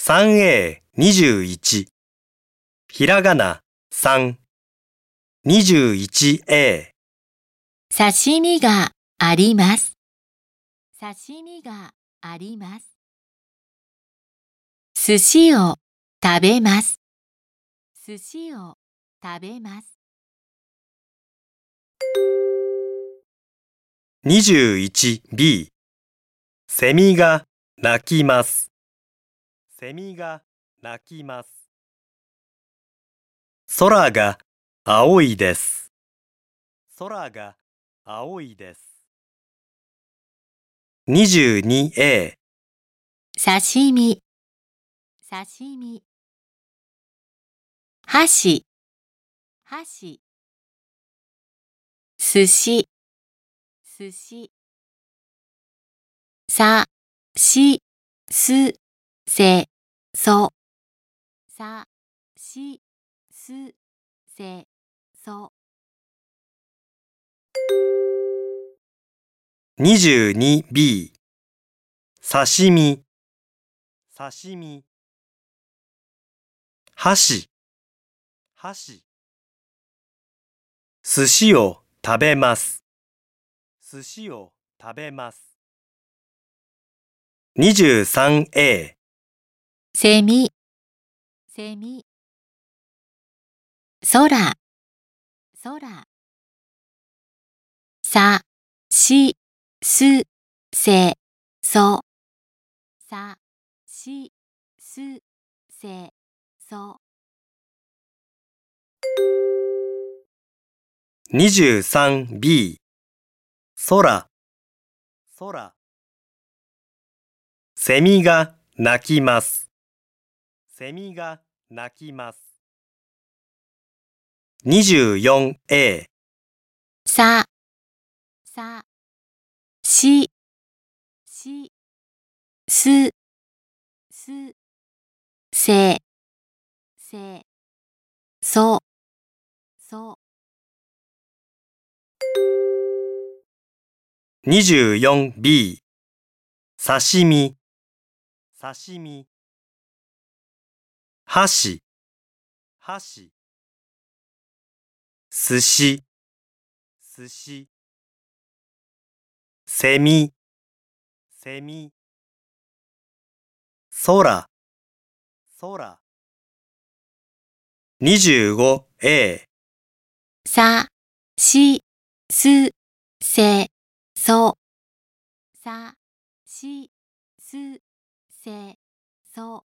3A21 ひらがな3 21A 刺身があります。刺身があります。寿司を食べます。寿司を食べます。 21B セミが鳴きます。セミが鳴きます。空が青いです。空が青いです。22A 刺身、刺身。箸、箸。寿司、寿司。さ、し、す、せ、そ。さ、し、す、せ、そ。 22B 刺身刺身箸箸寿司を食べます寿司を食べます 23A セミ、セミ。空、空。さ、し、す、せ、そ。さ、し、す、せ、そ。 23B 空空セミが鳴きますセミが鳴きます 24A さ、さ。し、し。す、す。せ、せ。そ、そ。 24B 刺身刺身箸箸寿司寿司セミセミ空空 25A さ、し、す、せ、そ。さ、し、す、せ、そ。